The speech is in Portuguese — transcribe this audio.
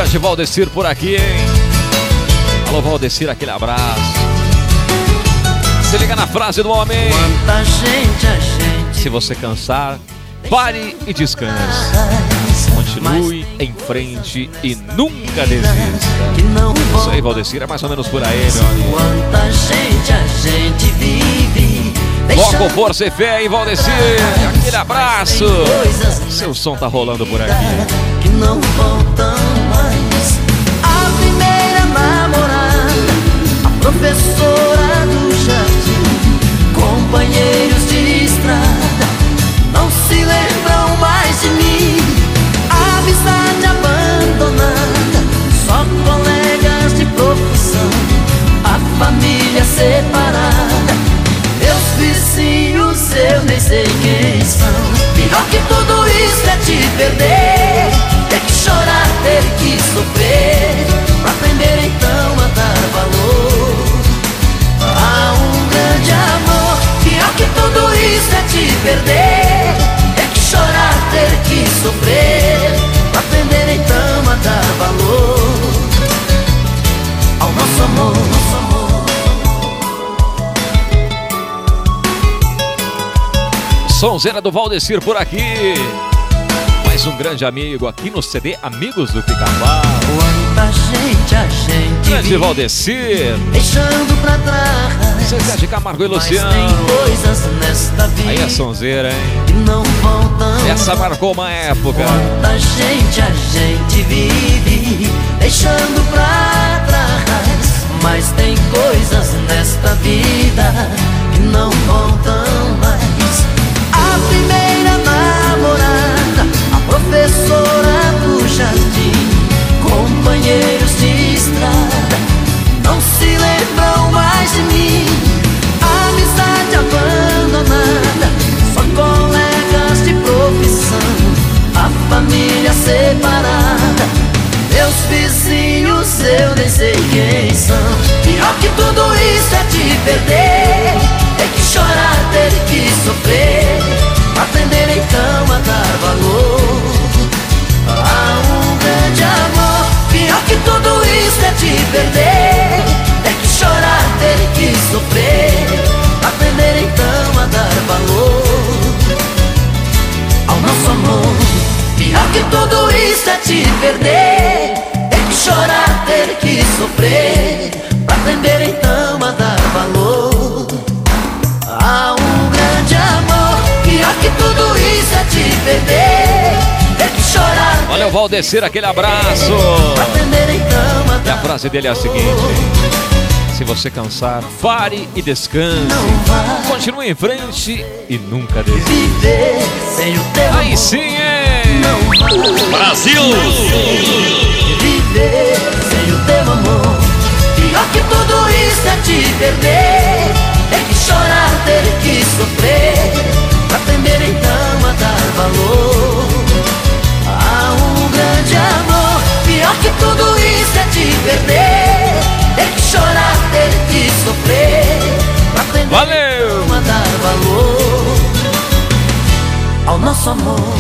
Grande Valdecir por aqui, hein? Alô, Valdecir, aquele abraço. Se liga na frase do homem. Quanta gente a gente. Se você cansar, pare e descanse. Continue em frente e nunca desista. Isso aí, Valdecir, é mais ou menos por aí, meu amigo. Quanta gente a gente vive. Foco, força e fé, hein, Valdecir? Aquele abraço. Seu som tá rolando por aqui. Que não voltam mais. A primeira namorada, a professora do jardim, companheiros de estrada, não se lembram mais de mim. A amizade abandonada, só colegas de profissão, a família separada, meus vizinhos eu nem sei quem são. Pior que tudo isso é te perder, ter que chorar, ter que sofrer, pra aprender então a dar valor a um grande amor. Pior que tudo isso é te perder, ter que chorar, ter que sofrer, pra aprender então a dar valor ao nosso amor, nosso amor. Sonzeira do Valdecir por aqui. Mais um grande amigo aqui no CD Amigos do Pica-Pau. Quanta gente a gente Grande vive, Valdecir, deixando pra trás. Zezé de Camargo e Mas Luciano. tem coisas nesta vida Aí a sonzeira, hein? que não voltam. Essa marcou uma época. Quanta gente a gente vive, deixando pra trás. Mas tem coisas nesta vida que não voltam mais. A primeira namorada, a professora do jardim, companheiros de estrada, não se lembram mais de mim. A amizade abandonada, só colegas de profissão, a família separada, meus vizinhos eu nem sei quem são. Pior que tudo isso é te perder, ter que chorar, ter que sofrer, pra aprender então a dar valor a um grande amor. Pior que tudo isso é te perder, ter que chorar, ter que sofrer, pra aprender então a dar valor ao nosso amor. Pior que tudo isso é te perder, ter que chorar, ter que sofrer, pra aprender então a dar valor a um grande amor. Pior que tudo isso é te perder, ter que chorar. Olha o Valdecir, aquele abraço. Pra aprender então a E a dar frase dele é a seguinte: se você cansar, pare e descanse. não vai Continue em frente e nunca desista. viver sem o teu Aí amor. sim, hein? Não vai Brasil! viver sem o teu amor. Pior que tudo isso é te perder, ter que chorar, ter que sofrer, pra aprender então a dar valor a um grande amor. Pior que tudo isso é te perder, ter que chorar, ter que sofrer, pra aprender Valeu! então a dar valor ao nosso amor.